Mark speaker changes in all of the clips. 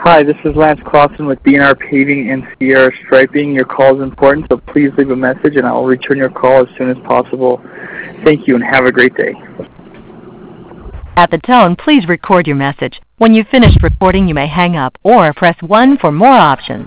Speaker 1: Hi, this is Lance Clausen with B&R Paving and Sierra Striping. Your call is important, so please leave a message and I will return your call as soon as possible. Thank you and have a great day.
Speaker 2: At the tone, please record your message. When you've finished recording, you may hang up or press 1 for more options.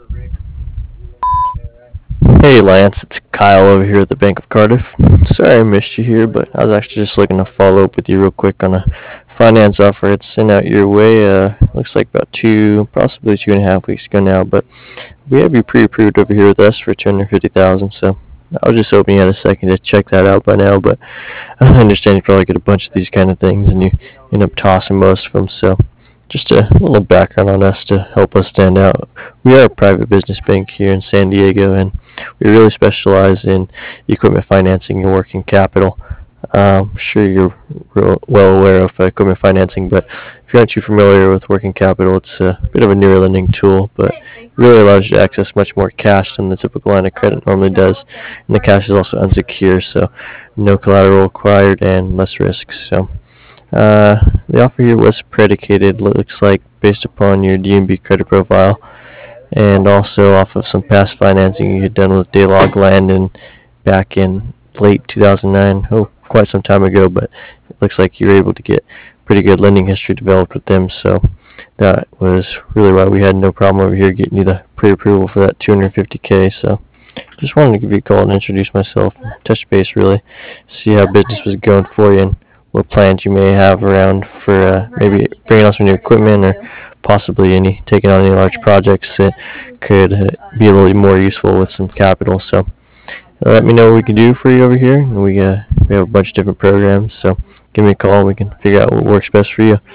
Speaker 3: Hey Lance, it's Kyle over here at the Bank of Cardiff. Sorry I missed you here, but I was actually just looking to follow up with you real quick on a finance offer I'd sent out your way. Looks like about possibly 2.5 weeks ago now, but we have you pre-approved over here with us for $250,000. So I was just hoping you had a second to check that out by now, but I understand you probably get a bunch of these kind of things and you end up tossing most of them. So just a little background on us to help us stand out. We are a private business bank here in San Diego, and we really specialize in equipment financing and working capital. I'm sure you're well aware of equipment financing, but if you aren't too familiar with working capital, it's a bit of a newer lending tool, but it really allows you to access much more cash than the typical line of credit normally does. And the cash is also unsecure, so no collateral required and less risk. So the offer here was predicated, looks like, based upon your DMB credit profile, and also off of some past financing you had done with Daylog Land back in late 2009. Oh, quite some time ago, but it looks like you were able to get pretty good lending history developed with them. So that was really why we had no problem over here getting you the pre-approval for that $250K. So just wanted to give you a call and introduce myself, touch base really, see how business was going for you and what plans you may have around for maybe bringing on some new equipment or possibly taking on any large projects that could be a little more useful with some capital. So let me know what we can do for you over here. We have a bunch of different programs, so give me a call and we can figure out what works best for you.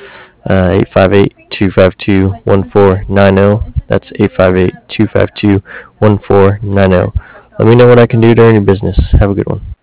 Speaker 3: 858-252-1490. That's 858-252-1490. Let me know what I can do to earn your business. Have a good one.